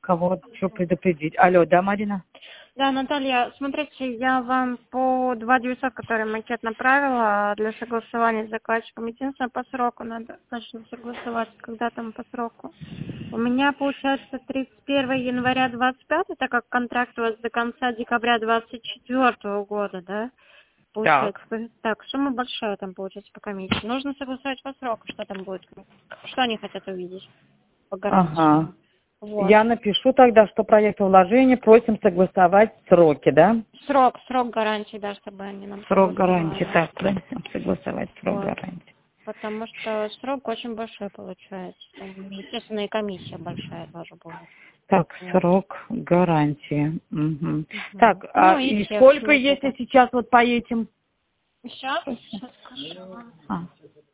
кого что предупредить. Алло, да, Марина? Да, Наталья, смотрите, я вам по 2900, который макет направила для согласования с заказчиком. Единственное, по сроку надо точно согласовать, когда там по сроку. У меня получается 31 января 25, так как контракт у вас до конца декабря 24 года, да? Получается. Так, сумма большая там получается по комиссии. Нужно согласовать по сроку, что там будет. Что они хотят увидеть по гарантии. Ага. Вот. Я напишу тогда, что проект вложения просим согласовать сроки, да? Срок гарантии, да, чтобы они нам Срок согласовали. гарантии, так, просим согласовать срок Вот. гарантии. Потому что срок очень большой получается. Естественно, и комиссия большая тоже будет. Так, Вот. срок гарантии. Угу. Угу. Так, Ну и всех сколько, макетов. если сейчас вот по этим? Сейчас скажу вам. А,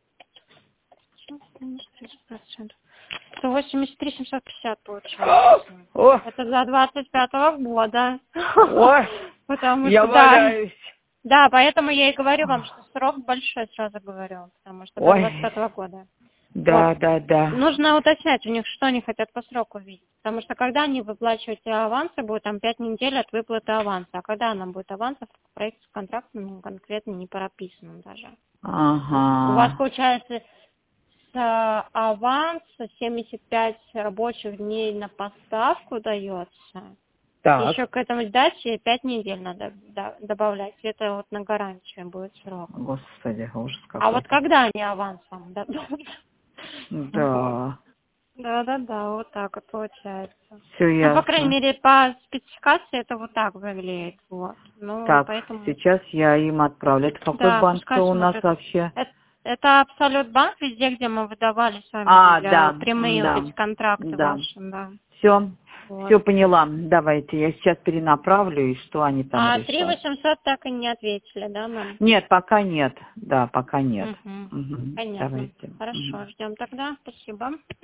30%. 183 750 получается. О, Это за 25-го года. ой, Потому я что, да. валяюсь. Да, поэтому я и говорю вам, что срок большой, сразу говорю. Потому что до Ой, 25-го года. да, Вот. да, да. Нужно уточнять у них, что они хотят по сроку видеть. Потому что когда они выплачивают авансы, будет там 5 недель от выплаты аванса. А когда она будет аванса, в проекте с контрактом конкретно не прописано даже. У вас Ага. получается с аванса 75 рабочих дней на поставку дается. Так. Еще к этому дате 5 недель надо добавлять. Это вот на гарантию будет срок. Господи, ужас какой. А вот когда они аванс вам дадут? Да. Да, вот так вот получается. Все Ну, ясно. по крайней мере, по спецификации это вот так выглядит. Вот. Ну, Так, поэтому... сейчас я им отправлю. Это какой Да, банк пускай у нас смотрят. вообще? Это Абсолют банк, везде, где мы выдавали с вами А, для да, прямые да, вот эти контракты да. ваши, да. Все, Вот. все поняла. Давайте, я сейчас перенаправлю, и что они там А решат. 3800 так и не ответили, да, нам? Нет, пока нет. Да, пока нет. Угу. Угу. Понятно. Давайте. Хорошо, Угу. ждем тогда. Спасибо.